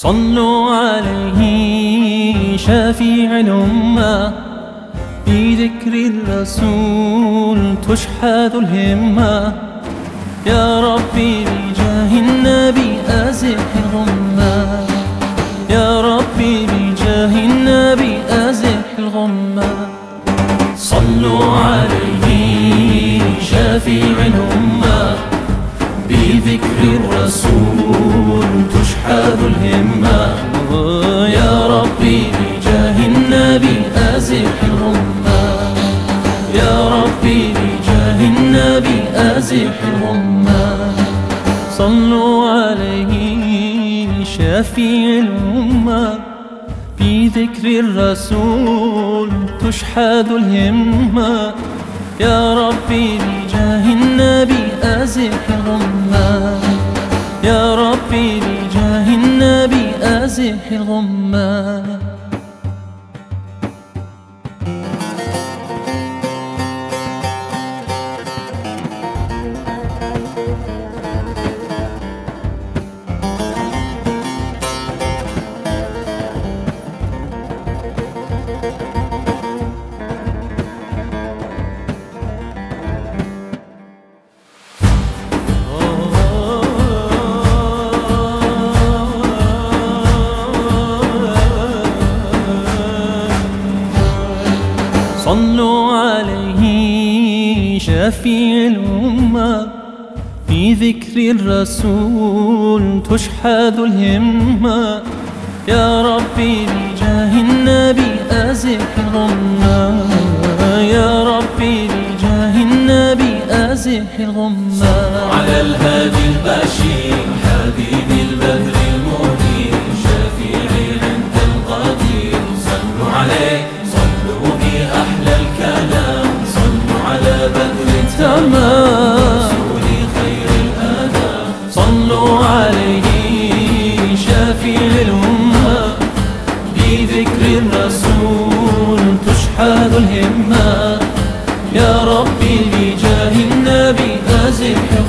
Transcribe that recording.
صلوا عليه شفيع الأمة، بذكر الرسول تشحذ الهمة. يا ربي بجاه النبي أزح الغمة، يا ربي بجاه النبي أزح الغمة. صلوا عليه شفيع الأمة، بذكر الرسول تشحذ الهمة. يا ربي بجاه النبي أزح الغمة، يا ربي بجاه النبي أزح الغمة. صلوا عليه شفيع الأمة، بذكر الرسول تشحذ الهمة. يا ربي بجاه النبي أزح الغمة، يا ربي بجاه النبي أزح الغمة. صلوا عليه شفيع الأمة، بذكر الرسول تشحذ الهمة. يا ربي بجاه النبي أزح الغمة، يا ربي بجاه النبي أزح الغمة. على الهادي البشير حبيب البدر المنير، شفيعي عند القدير. صلوا عليه أحلى الكلام، صلوا على بدر التمام رسول خير الآدم. صلوا عليه شفيع الأمة، بذكر الرسول تشحذ الهمة. يا ربي بجاه النبي أزح